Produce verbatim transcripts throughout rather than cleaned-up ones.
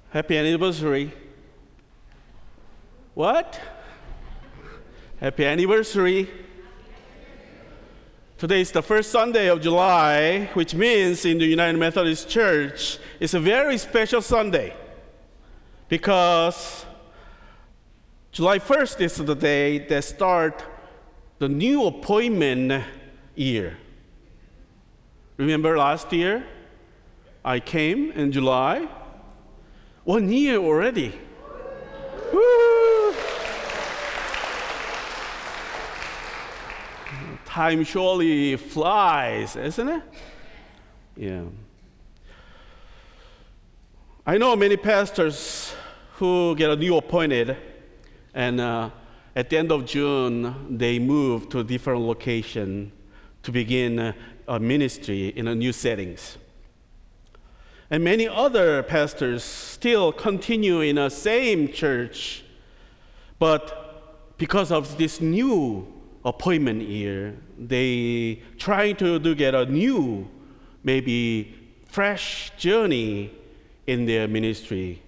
Happy anniversary. What? Happy anniversary. Today is the first Sunday of July, which means in the United Methodist Church, it's a very special Sunday because July first is the day that start the new appointment year. Remember last year? I came in July. One year already. Woo! Time surely flies, isn't it? Yeah. I know many pastors who get a new appointed, and uh, at the end of June, they move to a different location to begin uh, a ministry in a new settings. And many other pastors still continue in the same church, but because of this new appointment year, they try to do get a new, maybe fresh journey in their ministry.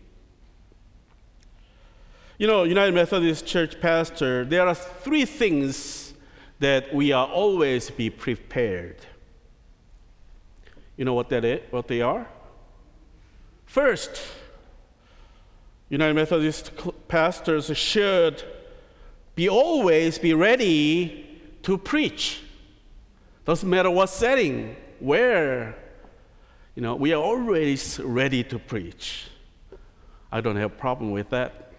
You know, United Methodist Church pastor, there are three things that we are always be prepared. You know what that is, what they are? First, United Methodist pastors should be always be ready to preach. Doesn't matter what setting, where, you know, we are always ready to preach. I don't have a problem with that.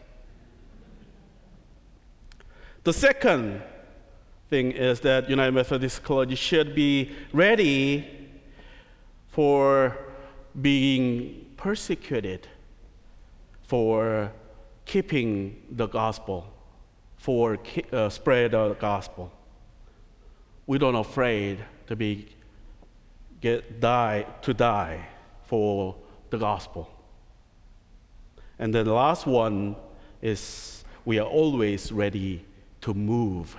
The second thing is that United Methodist clergy should be ready for being persecuted for keeping the gospel, for uh, spread the gospel. We don't afraid to be get die to die for the gospel. And then the last one is we are always ready to move.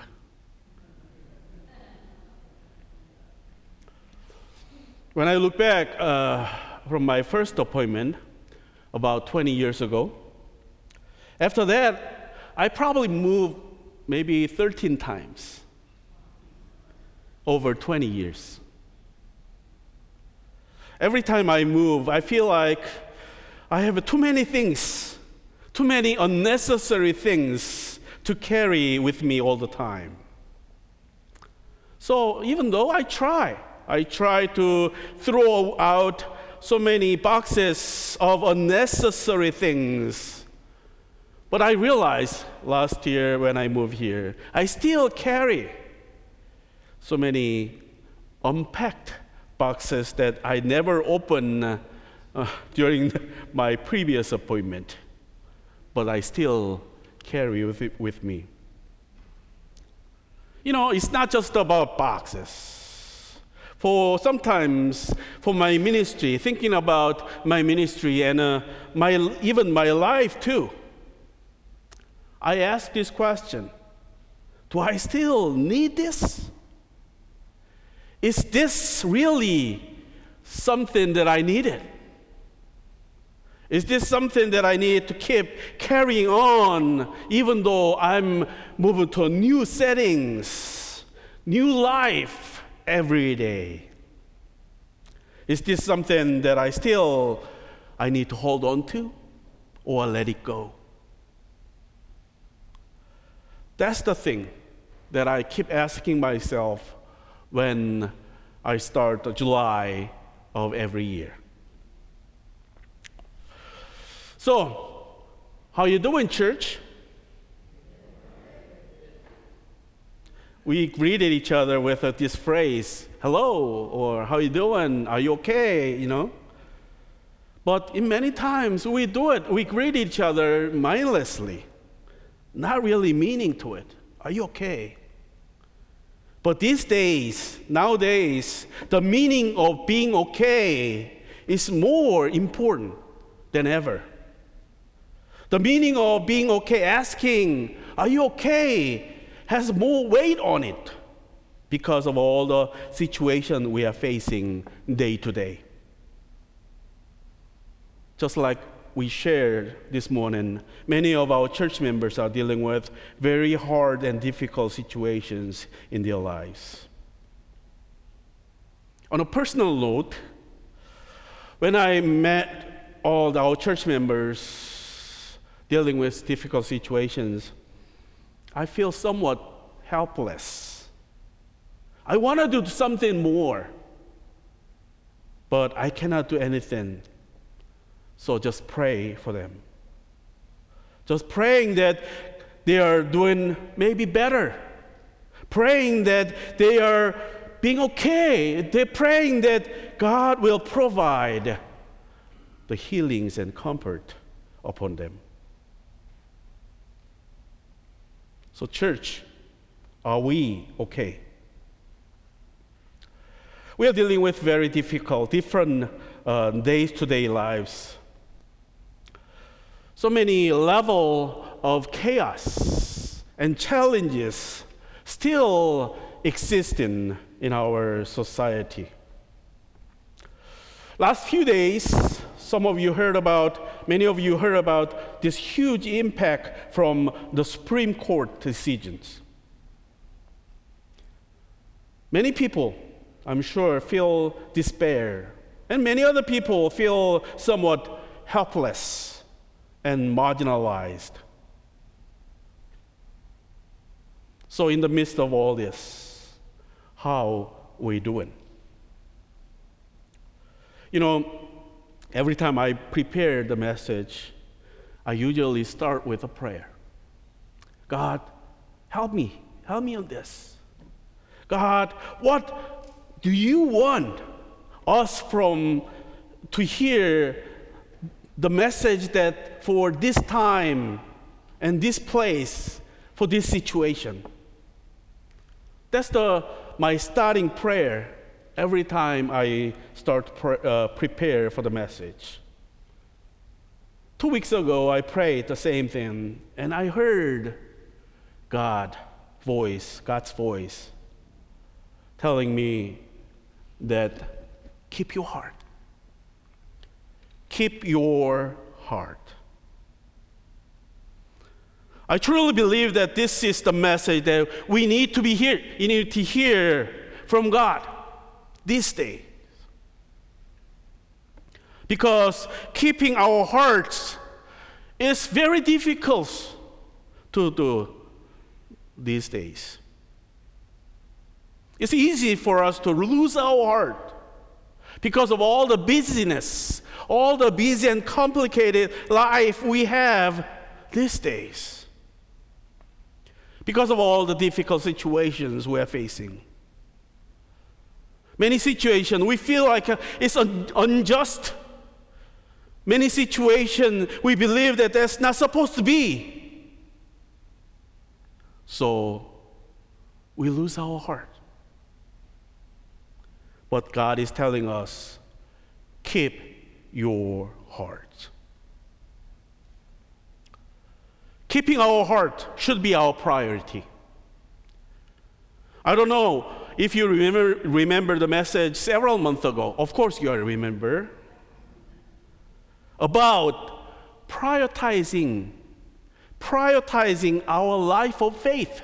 When I look back uh, from my first appointment about twenty years ago, after that, I probably moved maybe thirteen times over twenty years. Every time I move, I feel like I have too many things, too many unnecessary things to carry with me all the time. So even though I try, I try to throw out so many boxes of unnecessary things. But I realized last year when I moved here, I still carry so many unpacked boxes that I never opened uh, during my previous appointment. But I still carry with it with me. You know, it's not just about boxes. For sometimes, for my ministry, thinking about my ministry and uh, my even my life too, I ask this question: do I still need this? Is this really something that I needed? Is this something that I need to keep carrying on, even though I'm moving to new settings, new life? Every day. Is this something that I still I need to hold on to or let it go? That's the thing that I keep asking myself when I start July of every year. So, how you doing, church? We greeted each other with uh, this phrase, hello, or how you doing? Are you okay? You know? But in many times we do it, we greet each other mindlessly, not really meaning to it. Are you okay? But these days, nowadays, the meaning of being okay is more important than ever. The meaning of being okay, asking, are you okay? Has more weight on it because of all the situation we are facing day to day. Just like we shared this morning, many of our church members are dealing with very hard and difficult situations in their lives. On a personal note, when I met all our church members dealing with difficult situations, I feel somewhat helpless. I want to do something more, but I cannot do anything. So just pray for them. Just praying that they are doing maybe better. Praying that they are being okay. They're praying that God will provide the healings and comfort upon them. So church, are we okay? We are dealing with very difficult, different uh, day-to-day lives. So many level of chaos and challenges still existing in our society. Last few days, some of you heard about, many of you heard about this huge impact from the Supreme Court decisions. Many people, I'm sure, feel despair, and many other people feel somewhat helpless and marginalized. So in the midst of all this, how we doing? You know, every time I prepare the message, I usually start with a prayer. God, help me. Help me on this. God, what do you want us from to hear the message that for this time and this place, for this situation? That's the my starting prayer every time I start pre- uh, prepare for the message. Two weeks ago, I prayed the same thing, and I heard God voice, God's voice, telling me that keep your heart. Keep your heart. I truly believe that this is the message that we need to be here. You need to hear from God this day. Because keeping our hearts is very difficult to do these days. It's easy for us to lose our heart because of all the busyness, all the busy and complicated life we have these days. Because of all the difficult situations we are facing. Many situations we feel like it's un- unjust. Many situations we believe that that's not supposed to be. So we lose our heart. But God is telling us, keep your heart. Keeping our heart should be our priority. I don't know if you remember, remember the message several months ago. Of course you remember. About prioritizing, prioritizing our life of faith.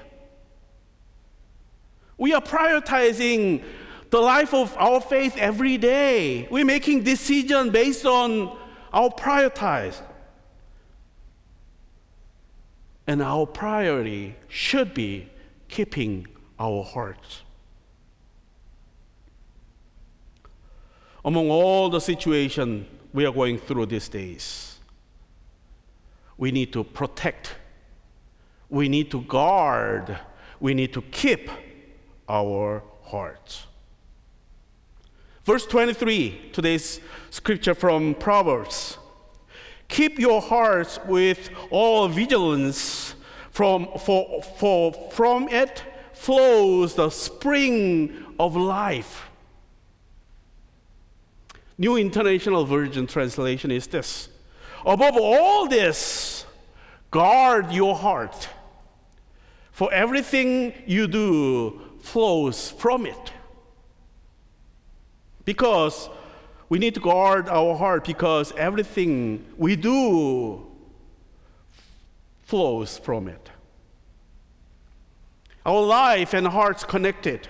We are prioritizing the life of our faith every day. We're making decisions based on our prioritize. And our priority should be keeping our hearts. Among all the situations we are going through these days, we need to protect, we need to guard, we need to keep our hearts. Verse twenty-three, today's scripture from Proverbs. Keep your hearts with all vigilance, from, for, for from it flows the spring of life. New International Version translation is this: above all this, guard your heart, for everything you do flows from it. Because We need to guard our heart because everything we do flows from it. Our life and heart's connected.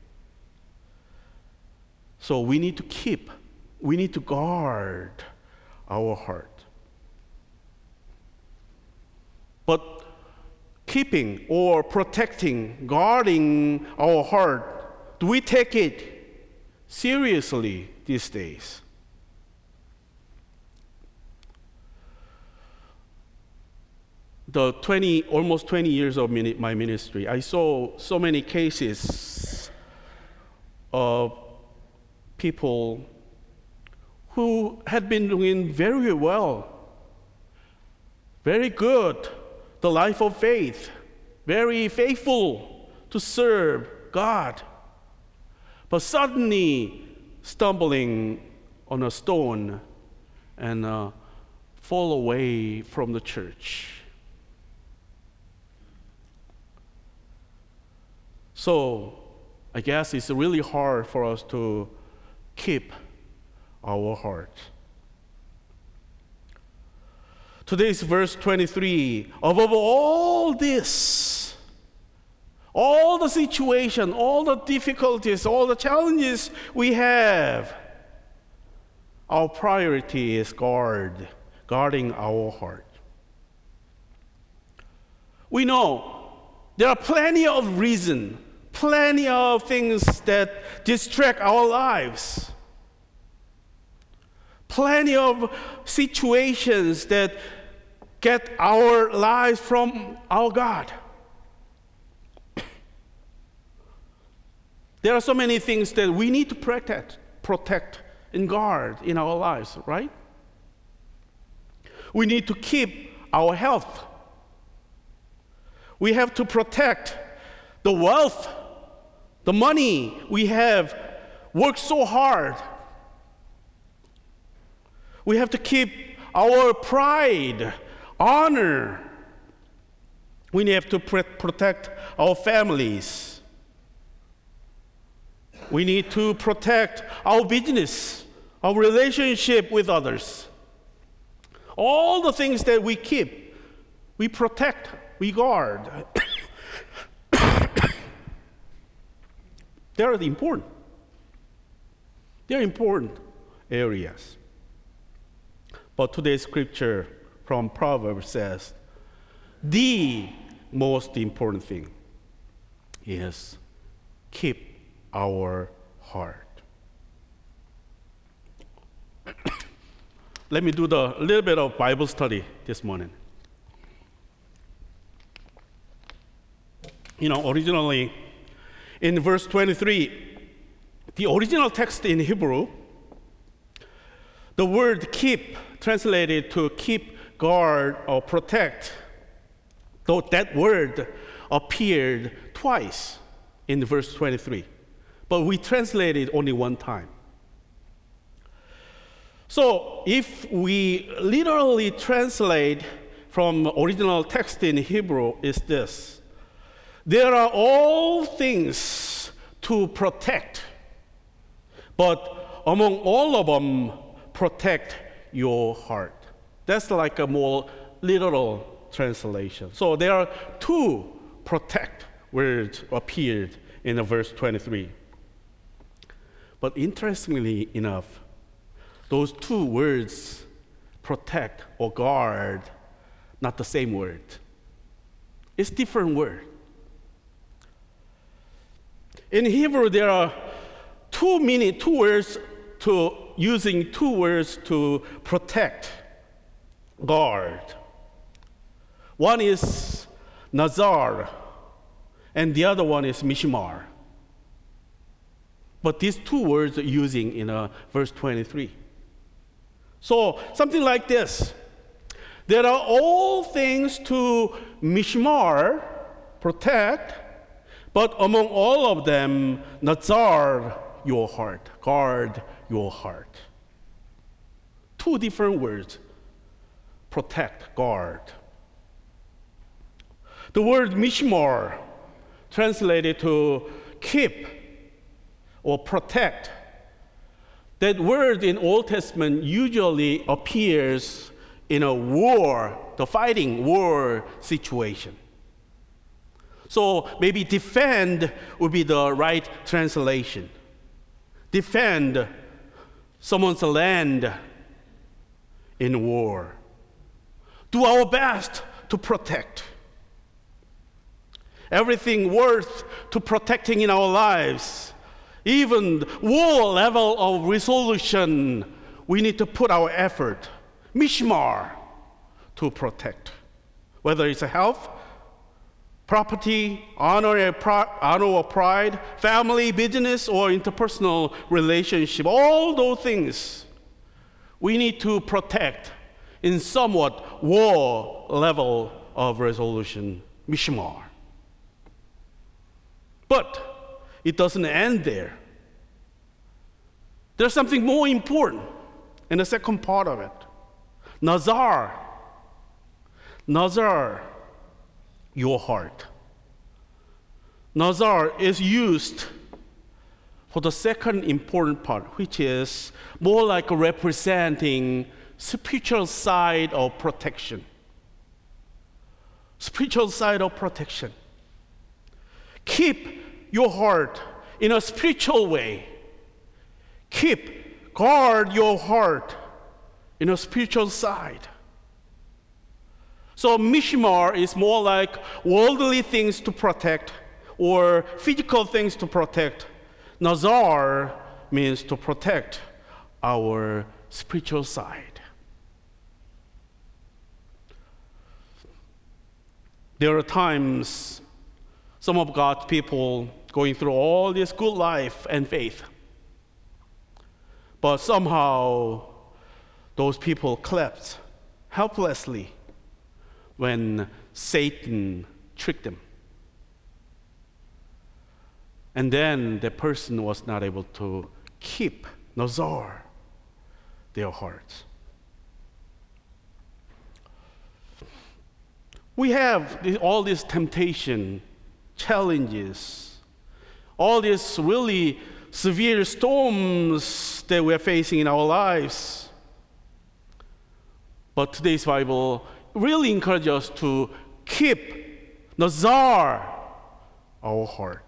So we need to keep, we need to guard our heart. But keeping or protecting, guarding our heart, do we take it seriously these days? The twenty, almost twenty years of mini, my ministry, I saw so many cases of people who had been doing very well, very good, the life of faith, very faithful to serve God, but suddenly stumbling on a stone and uh, fall away from the church. So I guess it's really hard for us to keep our heart. Today's verse twenty-three, above all this, all the situation, all the difficulties, all the challenges we have, our priority is guard, guarding our heart. We know there are plenty of reasons, plenty of things that distract our lives. Plenty of situations that get our lives from our God. There are so many things that we need to protect, protect and guard in our lives, right? We need to keep our health. We have to protect the wealth, the money we have worked so hard. We have to keep our pride, honor. We have to pr- protect our families. We need to protect our business, our relationship with others. All the things that we keep, we protect, we guard. They're important. They're important areas. But today's scripture from Proverbs says, the most important thing is keep our heart. Let me do the little bit of Bible study this morning. You know, originally in verse twenty-three, the original text in Hebrew, the word keep, translated to keep, guard, or protect, though that word appeared twice in verse twenty-three. But we translate it only one time. So if we literally translate from original text in Hebrew, is this: there are all things to protect, but among all of them, protect your heart. That's like a more literal translation. So there are two protect words appeared in the verse twenty-three. But interestingly enough, those two words, protect or guard, not the same word. It's different word. In Hebrew, there are two meaning, two words to using two words to protect, guard. One is nazar, and the other one is mishmar. But these two words are using in uh, verse twenty-three. So something like this: there are all things to mishmar, protect, but among all of them, nazar, your heart, guard your heart. Two different words: protect, guard. The word mishmar, translated to keep or protect, That word in Old Testament usually appears in a war, the fighting war situation. So maybe defend would be the right translation. Defend someone's land in war. Do our best to protect. Everything worth to protecting in our lives, even war level of resolution, we need to put our effort, mishmar, to protect. Whether it's health, property, honor, and pro- honor or pride, family, business, or interpersonal relationship, all those things we need to protect in somewhat war level of resolution, mishmar. But it doesn't end there. There's something more important in the second part of it. Nazar. Nazar, your heart. Nazar is used for the second important part, which is more like representing spiritual side of protection. Spiritual side of protection. Keep your heart in a spiritual way. Keep, guard your heart in a spiritual side. So mishmar is more like worldly things to protect or physical things to protect. Nazar means to protect our spiritual side. There are times some of God's people going through all this good life and faith, but somehow those people collapse helplessly when Satan tricked them. And then the person was not able to keep Nazar, their hearts. We have all this temptation, challenges, all these really severe storms that we're facing in our lives. But today's Bible really encourages us to keep Nazar, our heart.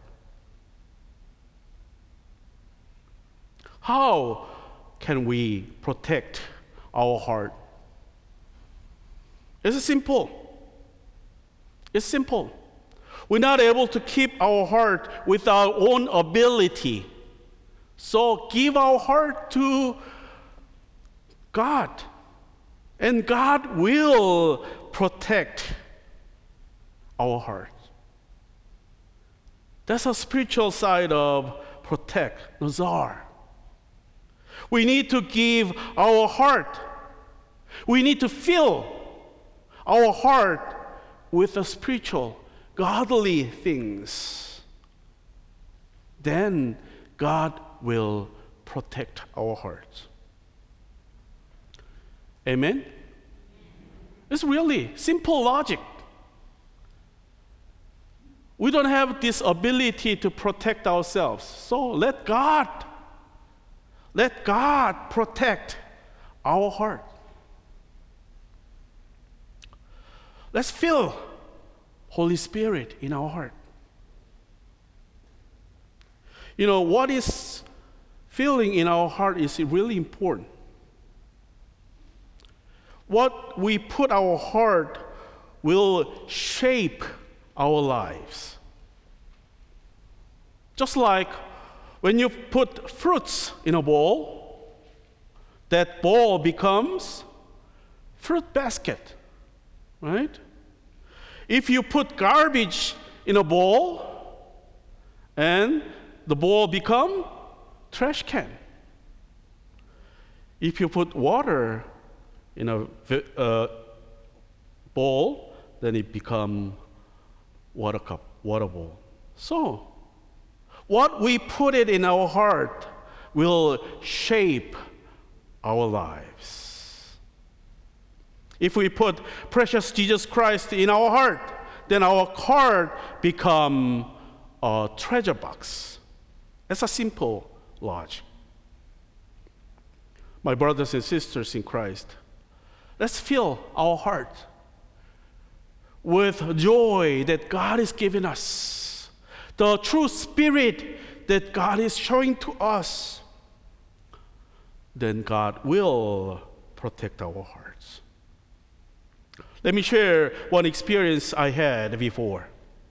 How can we protect our heart? It's simple. It's simple. We're not able to keep our heart with our own ability. So give our heart to God. And God will protect our heart. That's a spiritual side of protect, Nazar. We need to give our heart. We need to fill our heart with the spiritual, godly things. Then God will protect our hearts. Amen? It's really simple logic. We don't have this ability to protect ourselves. So let God, let God protect our heart. Let's feel Holy Spirit in our heart. You know, what is feeling in our heart is really important. What we put our heart will shape our lives. Just like when you put fruits in a bowl, that bowl becomes fruit basket, right? If you put garbage in a bowl, and the bowl become trash can. If you put water in a uh, bowl, then it become water cup, water bowl. So, what we put it in our heart will shape our lives. If we put precious Jesus Christ in our heart, then our heart become a treasure box. That's a simple logic. My brothers and sisters in Christ, let's fill our heart with joy that God is giving us, the true spirit that God is showing to us. Then God will protect our hearts. Let me share one experience I had before.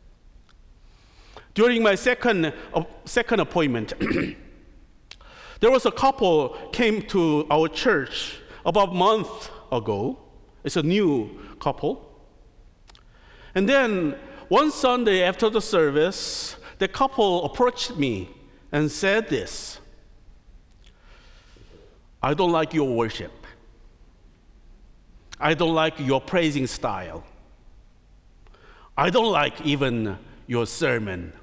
During my second, uh, second appointment, there was a couple came to our church about a month ago. It's a new couple. And then one Sunday after the service, the couple approached me and said this: I don't like your worship. I don't like your praising style. I don't like even your sermon.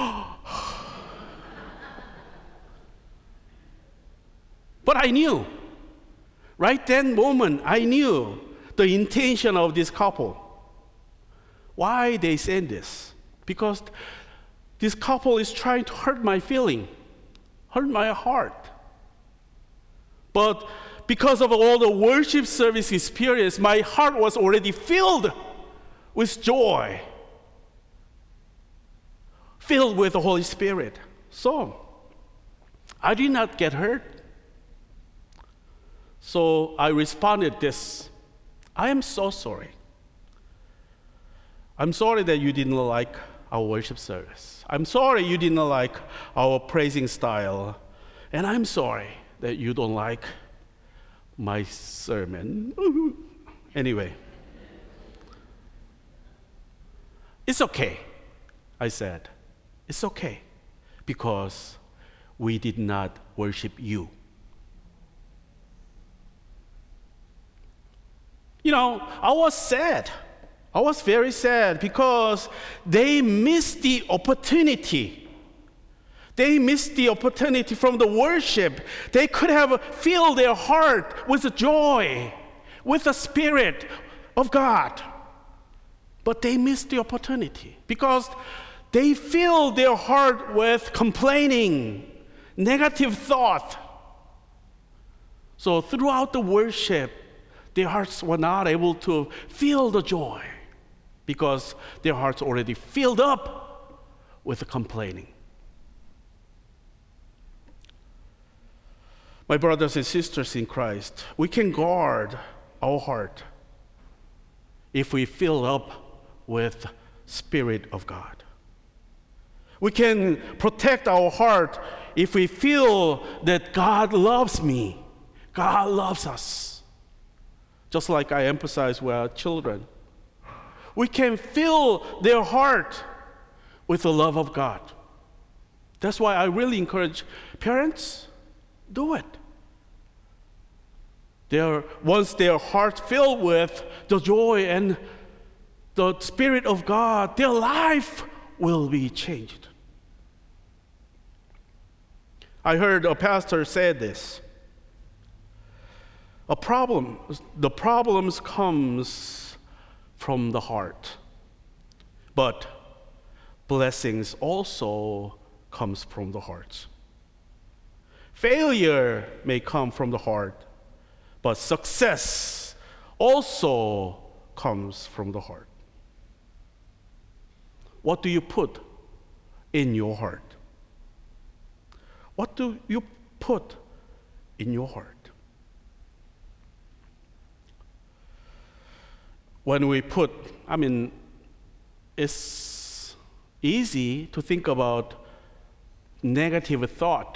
But I knew, right then moment, I knew the intention of this couple. Why they said this? Because this couple is trying to hurt my feeling, hurt my heart. But because of all the worship service experience, my heart was already filled with joy, filled with the Holy Spirit. So I did not get hurt. So I responded this: I am so sorry. I'm sorry that you didn't like our worship service. I'm sorry you didn't like our praising style. And I'm sorry that you don't like my sermon. Anyway, it's okay, I said. It's okay, because we did not worship you. You know, I was sad. I was very sad because they missed the opportunity. They missed the opportunity from the worship. They could have filled their heart with the joy, with the Spirit of God. But they missed the opportunity because they filled their heart with complaining, negative thought. So throughout the worship, their hearts were not able to feel the joy because their hearts already filled up with the complaining. My brothers and sisters in Christ, we can guard our heart if we fill up with Spirit of God. We can protect our heart if we feel that God loves me, God loves us. Just like I emphasize with our children. We can fill their heart with the love of God. That's why I really encourage parents, do it. Their, once their heart filled with the joy and the Spirit of God, their life will be changed. I heard a pastor say this. A problem, the problems comes from the heart, but blessings also comes from the heart. Failure may come from the heart, but success also comes from the heart. What do you put in your heart? What do you put in your heart? When we put, I mean, it's easy to think about negative thought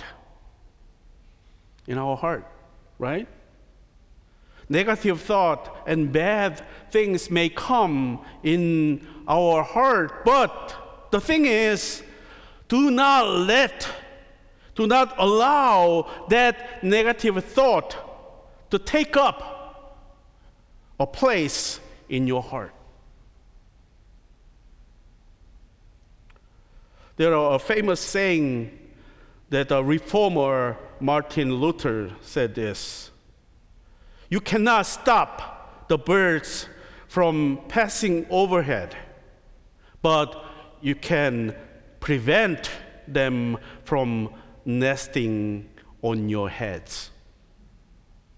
in our heart, right? Negative thought and bad things may come in our heart, but the thing is, do not let, do not allow that negative thought to take up a place in your heart. There are a famous saying that a reformer Martin Luther said this: you cannot stop the birds from passing overhead, but you can prevent them from nesting on your heads.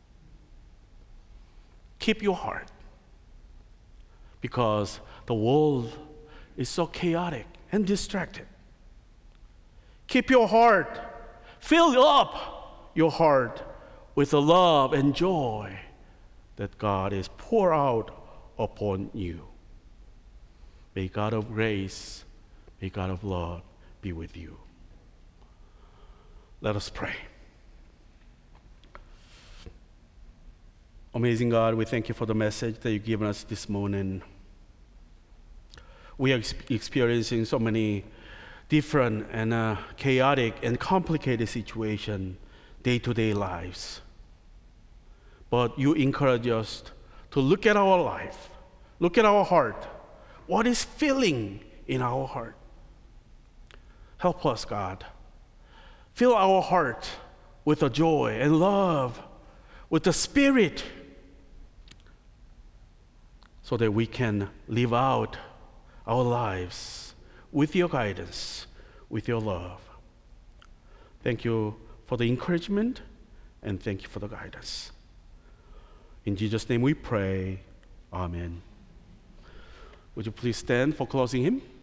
Keep your heart, because the world is so chaotic and distracted. Keep your heart, fill up your heart with the love and joy that God is pour out upon you. May God of grace, may God of love be with you. Let us pray. Amazing God, we thank you for the message that you've given us this morning. We are ex- experiencing so many different and uh, chaotic and complicated situations, day-to-day lives. But you encourage us to look at our life, look at our heart. What is filling in our heart? Help us, God. Fill our heart with the joy and love, with the Spirit, so that we can live out our lives with your guidance, with your love. Thank you for the encouragement, and thank you for the guidance. In Jesus' name we pray. Amen. Would you please stand for closing hymn?